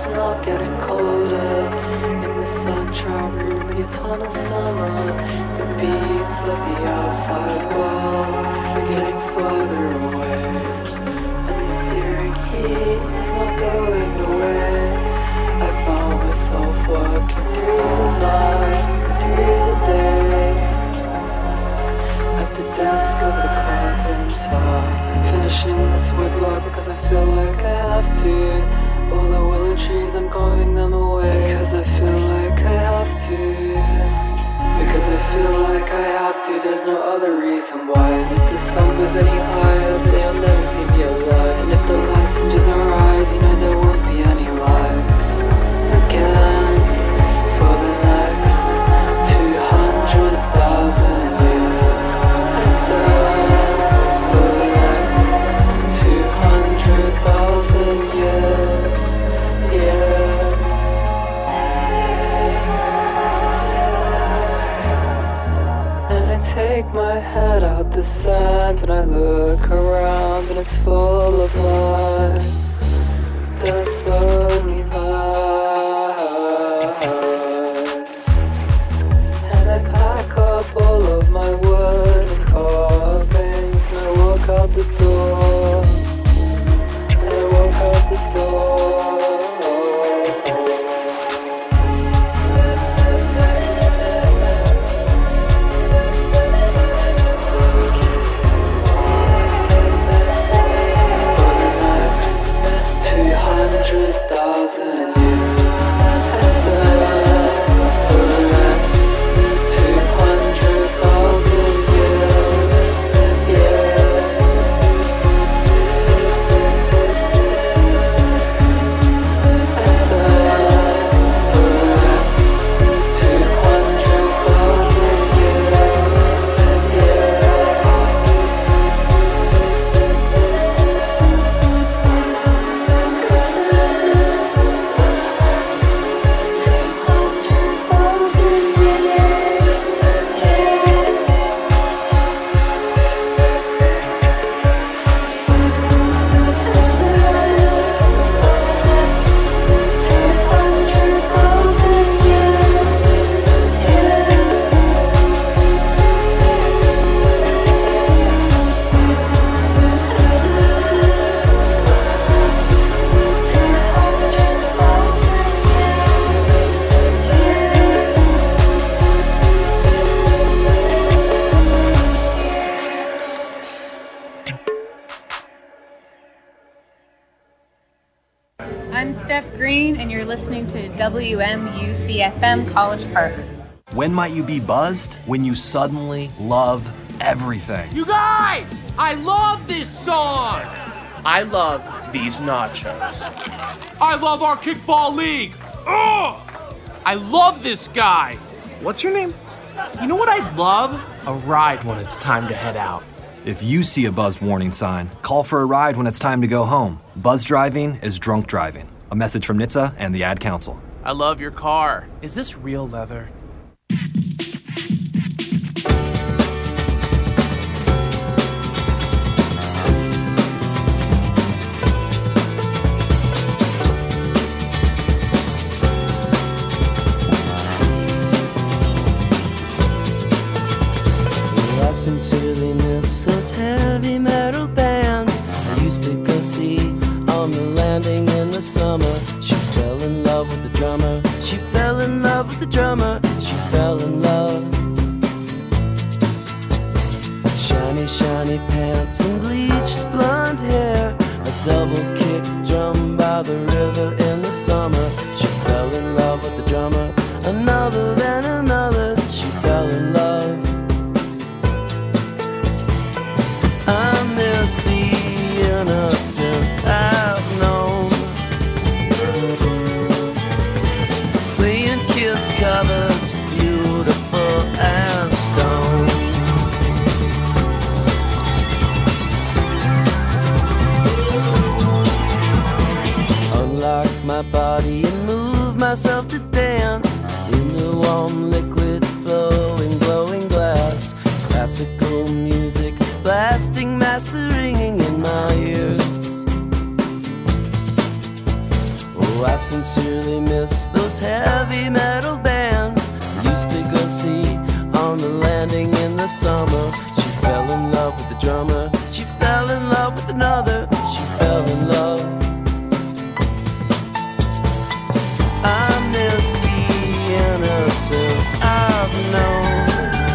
is not getting colder. In the sunshine room of the eternal summer, the beats of the outside world are getting further away, and the searing heat is not going away. I found myself working through the night, through the day, at the desk of the carpenter. I'm finishing this woodwork because I feel like I have to. All the willow trees, I'm carving them away because I feel like I have to. Because I feel like I have to, there's no other reason why. And if the sun goes any higher, they'll never see me alive. And if the last hinges are eyes, you know there won't be any life again for the next 200,000 years. I said for the next 200,000 years. Yes. And I take my head out the sand and I look around and it's full of life. There's only life. And I pack up all of my wood and carvings and I walk out the door. And I walk out the door. I'm Steph Green, and you're listening to WMUC-FM College Park. When might you be buzzed? When you suddenly love everything. You guys! I love this song! I love these nachos. I love our kickball league! Ugh! I love this guy! What's your name? You know what I'd love? A ride when it's time to head out. If you see a buzzed warning sign, call for a ride when it's time to go home. Buzz driving is drunk driving. A message from NHTSA and the Ad Council. I love your car. Is this real leather? I sincerely miss those heavy metal bands I used to go see on the landing in the summer. She fell in love with the drummer. She fell in love with the drummer. She fell in love. Shiny, shiny pants and bleached blonde hair. A double kick drum by the river in the summer. She fell in love with the drummer. Another then another. She fell in love. I miss the innocence I've known, playing Kiss covers, beautiful and stone. Unlock my body and move myself to dance in the warm liquid flowing glowing glass. Classical music blasting, mass ringing in my ears. Oh, Oh, I sincerely miss those heavy metal bands I used to go see on the landing in the summer. She fell in love with the drummer. She fell in love with another. She fell in love. I miss the innocence I've known.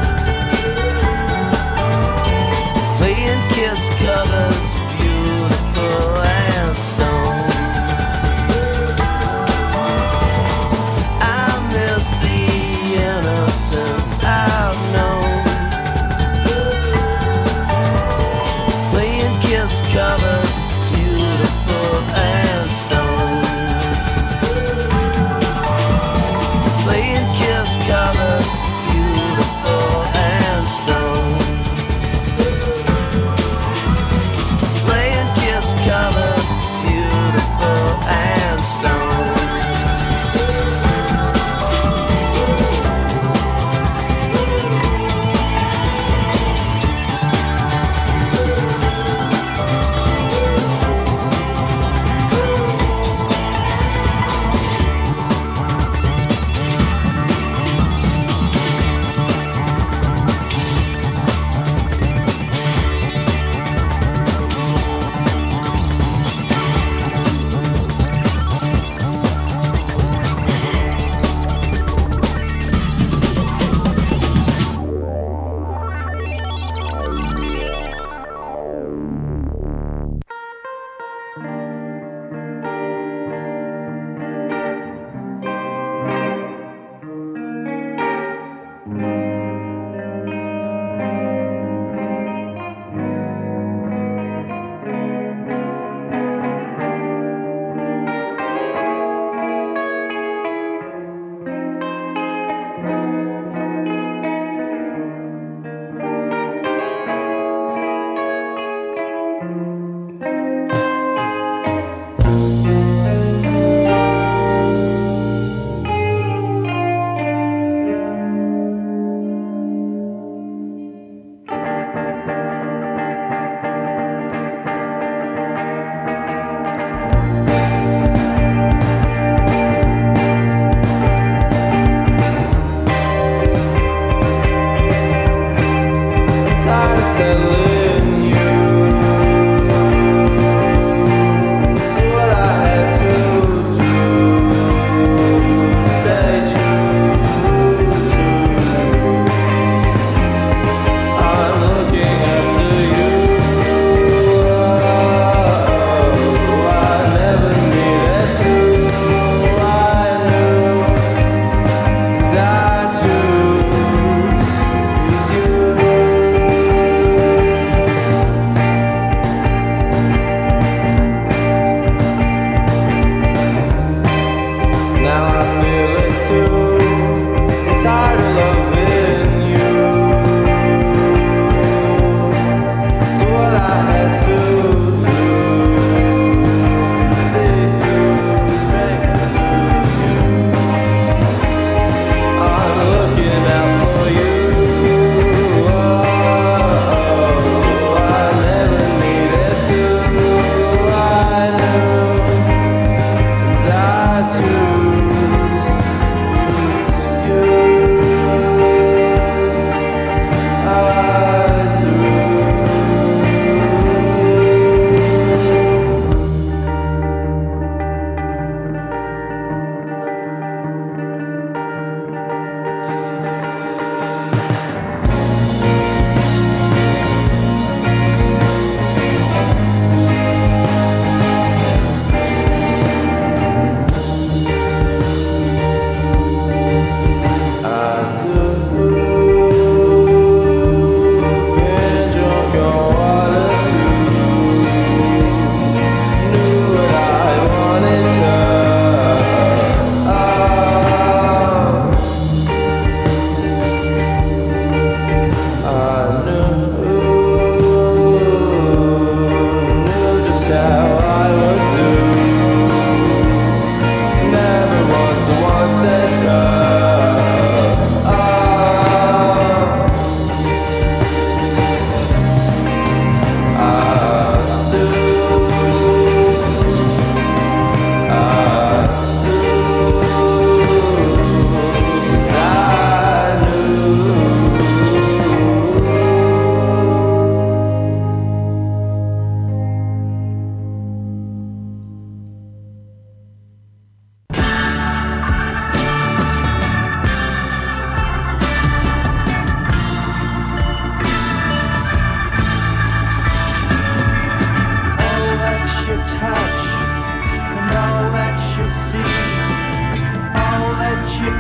Playing Kiss covers, beautiful and stone. I miss the innocence I've known. Playing Kiss covers, beautiful and stone. Playing Kiss covers, beautiful and stone. Playing Kiss covers, beautiful and stone.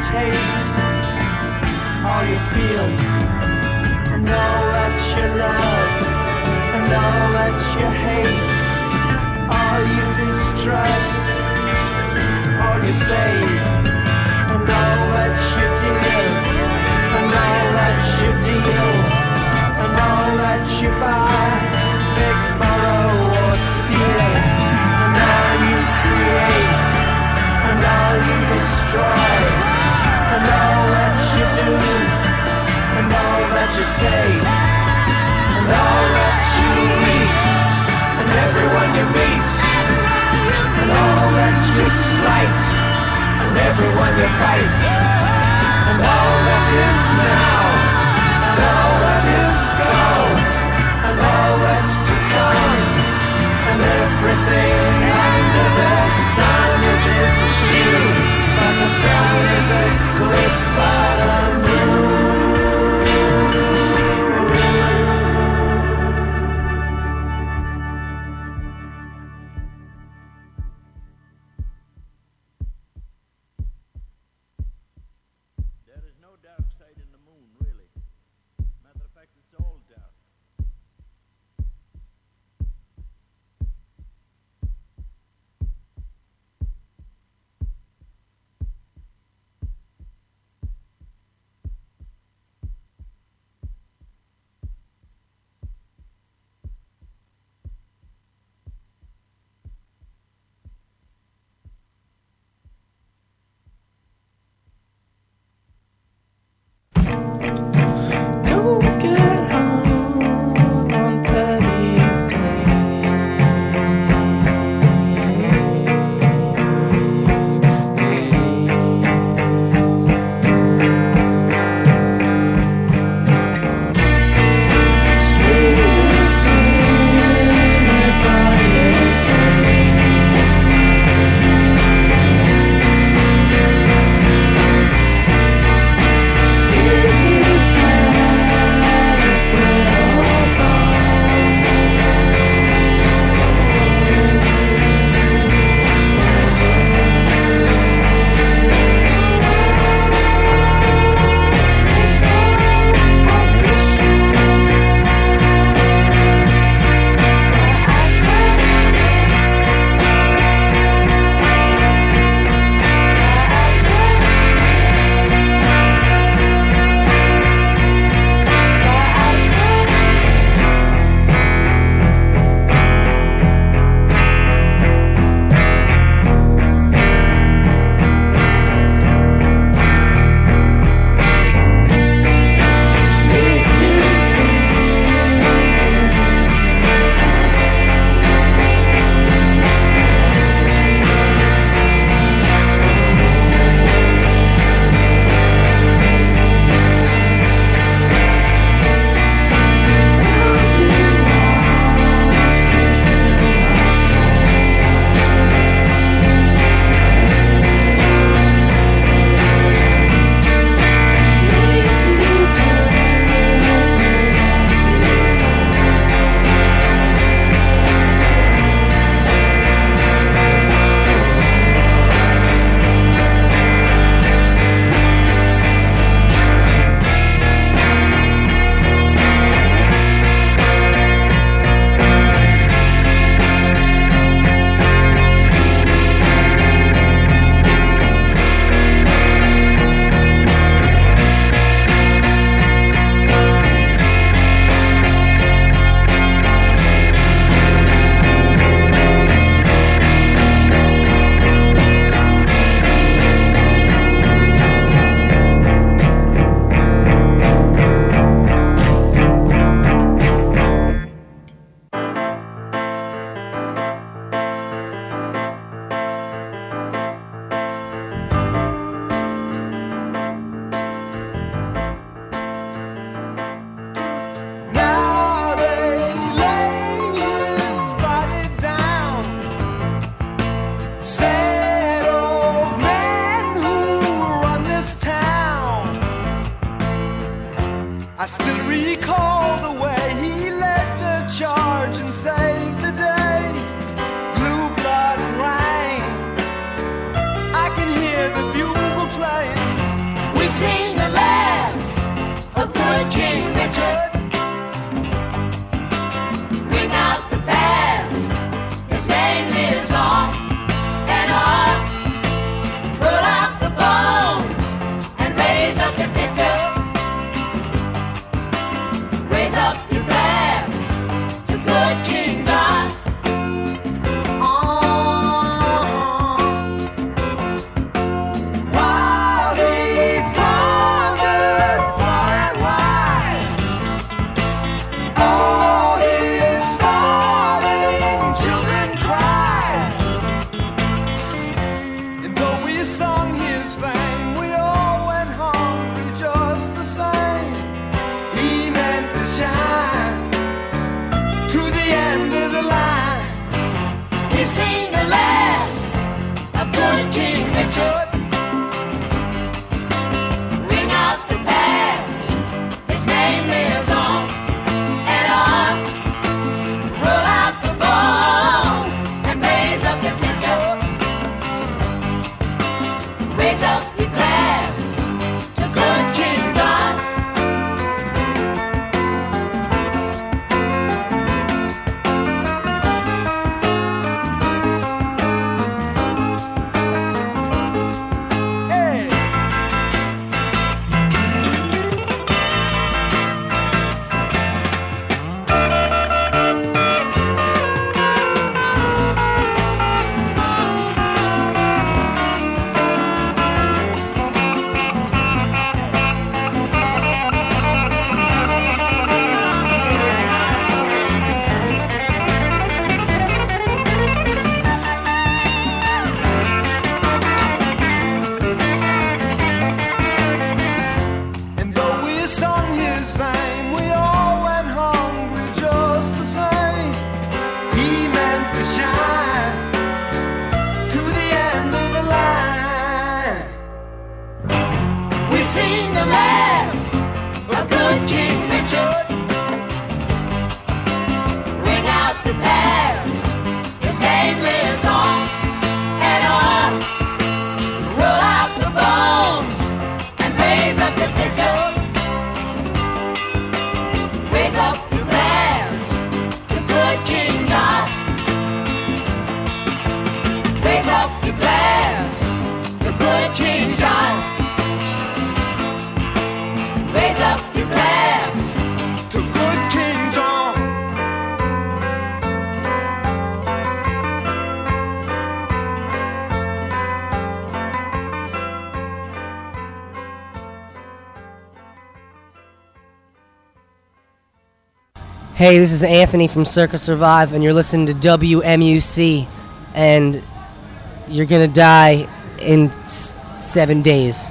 taste, all you feel, and all that you love, and all that you hate, all you distrust, all you save, and all that you give, and all that you deal, and all that you buy, big, borrow, or steal, and all you create, and all you destroy, and all that you do, and all that you say, and all that you eat, and everyone you meet, and all that you slight, and everyone you fight, and all that is now, and all that is gone, and all that's to come, and everything under the sun is in June, but the sun is eclipsed by the moon. There is no dark side in the moon, really. Matter of fact, it's all dark. Don't get hung on petty I still recall the way he led the charge and saved the day. Blue blood and rain, I can hear the bugle playing good King Richard. Ring out the past, his name lives on and on. Pull out the bones and raise up your picture. Raise up your glass to good King John. While he wandered far and wide, all his starving children cried. And though we sung his fame, we all went hungry just the same. He meant to shine to the end of the line. We seen the last of good King Richard. Ring out the past, his name lives on and on. Roll out the ball and raise up your picture. Raise up your glass to good King John. Hey! And though we sung his fame, we all went hungry just the same. He meant to shine to the end of the line. We seen the last of good King Richard. Ring out the past, his name lives on and on. Roll out the bones and raise up your picture. Raise up your glass to good King John. Raise up your glass to good King John. Raise up your glass to good King John. Hey, this is Anthony from Circa Survive, and you're listening to WMUC, and you're gonna die in 7 days.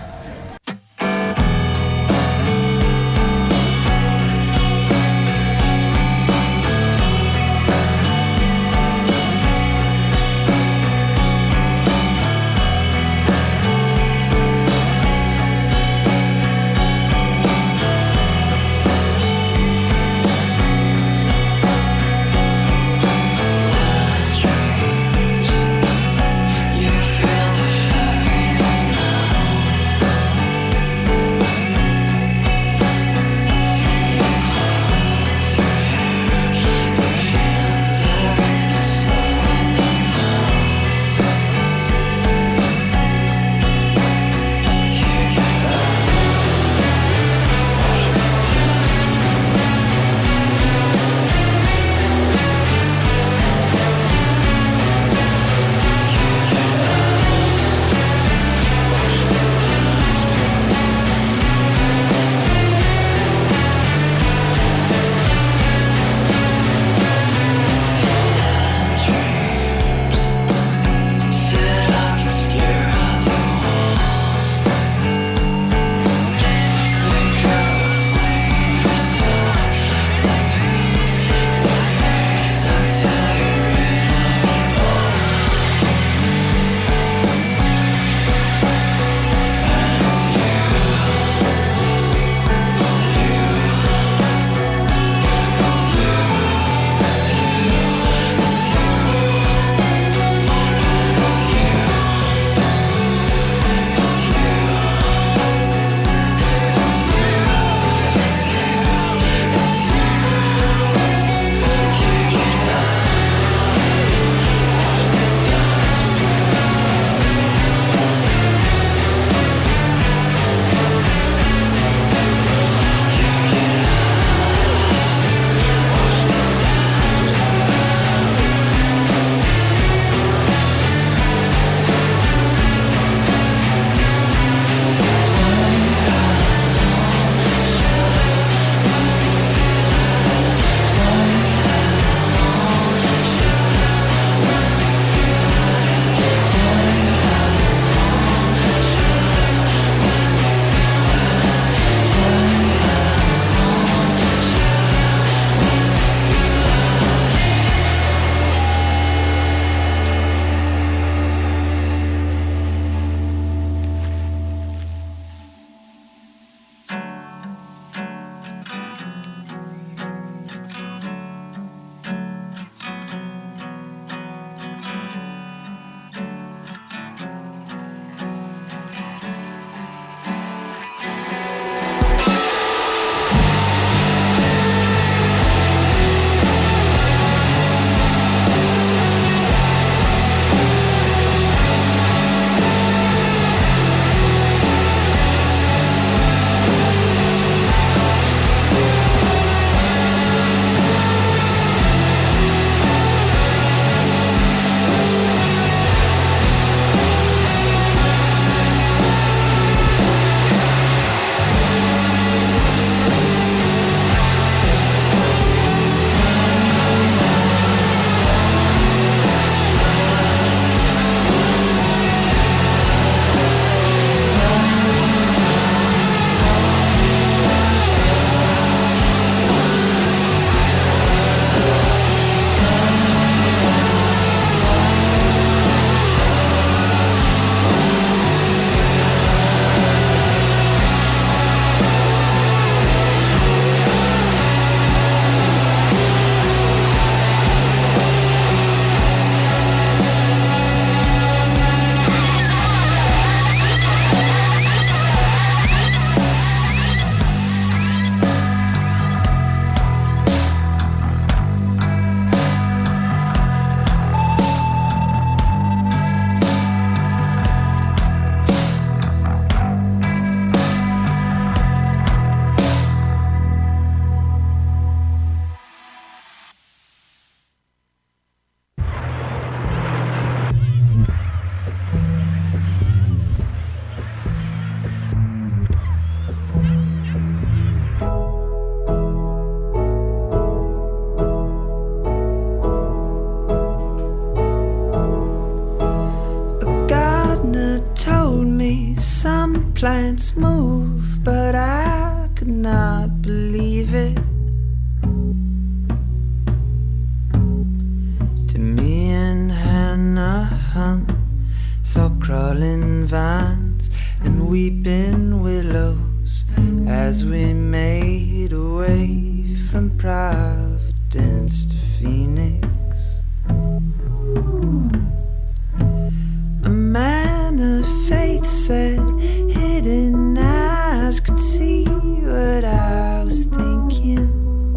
You feel the heaviness now. plants move, but I could not believe it. To me and Hannah Hunt saw crawling vines and weeping willows as we made our way from Providence to Phoenix. A man of faith said hidden eyes could see what I was thinking.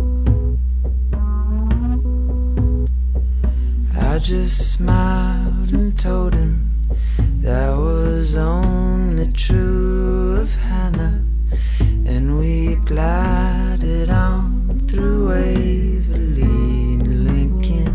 I just smiled and told him that was only true of Hannah, and we glided on through Waverly and Lincoln.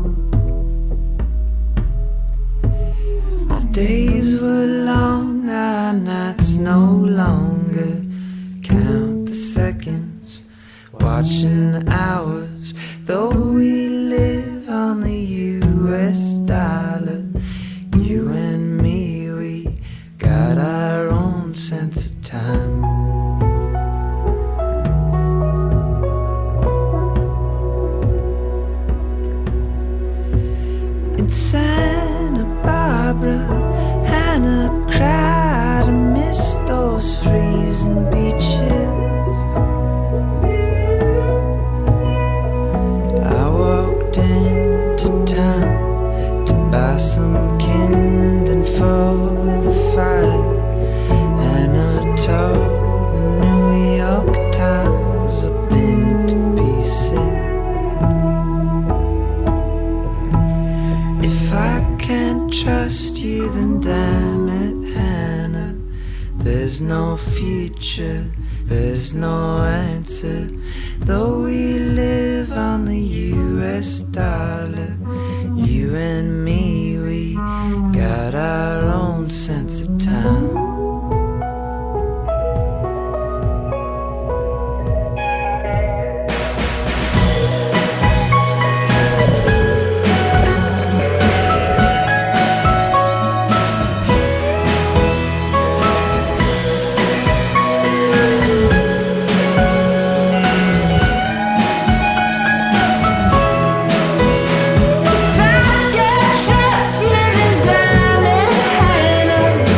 Our days were long, our nights no longer. Count the seconds, watching the hours, though we live on the US dollar. You and me, we got our own sense of time. In Santa Barbara, Hannah cried and missed those freezing beaches. I walked into town to buy some kindling for the fire, and I told the New York Times I've been to pieces. If I can't trust you, then damn it, Hannah, there's no future, there's no answer. Though we live on the US dollar, you and me, we got our own sense of time. If I can't trust you, then damn it, Hannah,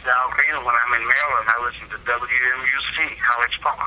is Al Green, and when I'm in Maryland, I listen to WMUC, College Park.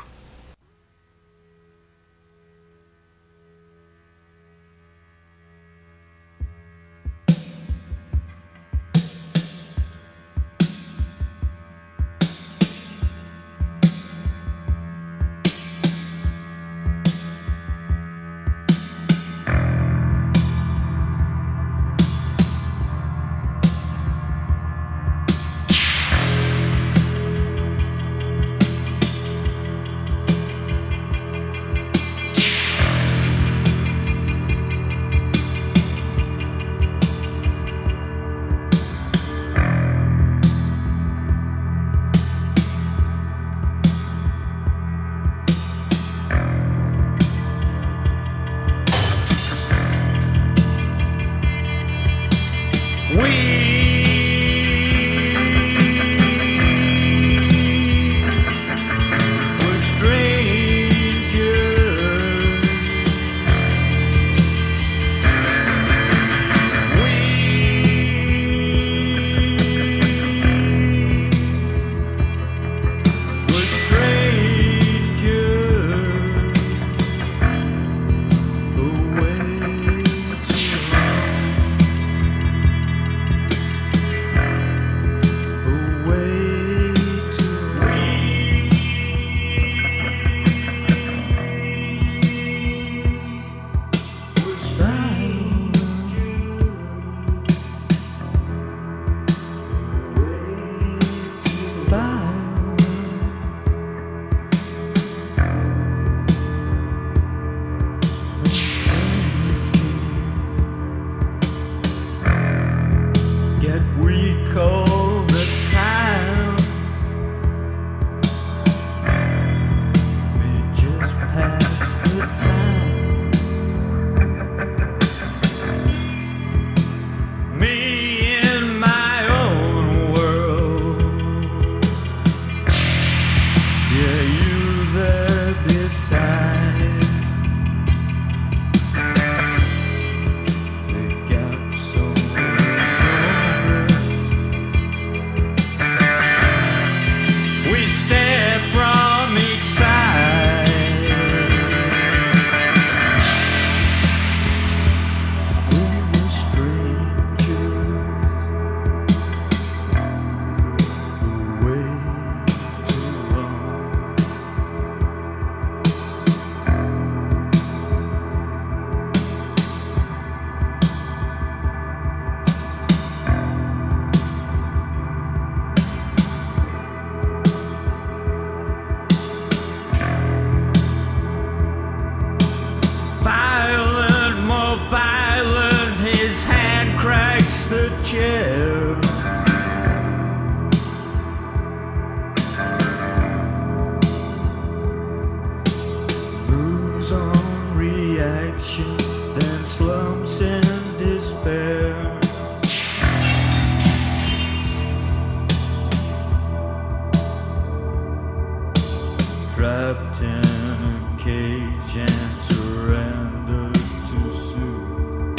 Trapped in a cage and surrendered too soon.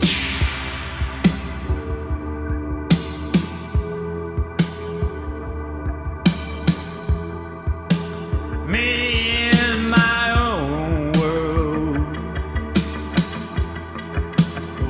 Me in my own world,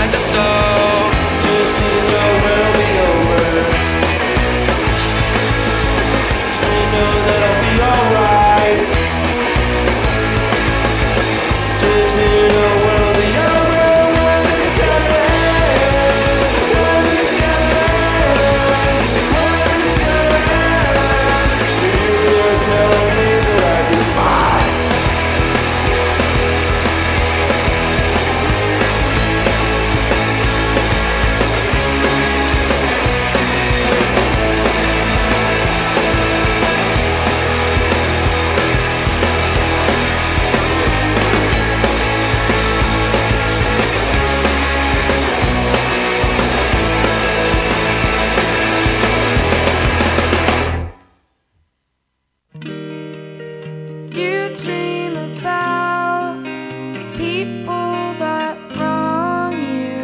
find a stove. Just need to know when it'll be over. Just need to know that I'll be alright. Just need to know when it'll be over. When it's gonna end. When it's gonna end. When it's gonna end. You're telling me that I'd be fine. You dream about the people that wrong you.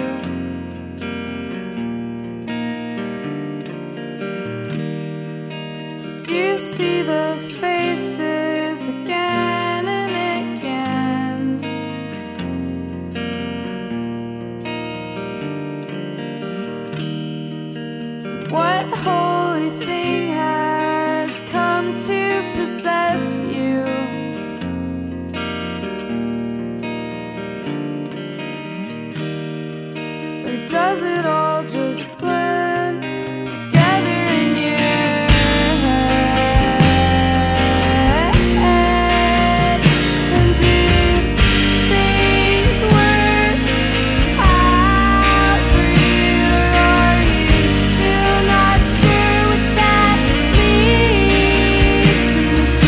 Do you see those faces again and again? What holy thing has come to possess you? Or does it all just blend together in your head? And do things work out for you? Or are you still not sure what that means? And it's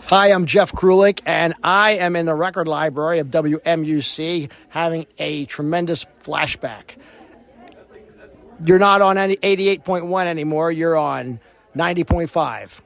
Hi, I'm Jeff Krulik, and I am in the record library of WMUC having a tremendous flashback. You're not on any 88.1 anymore. You're on 90.5.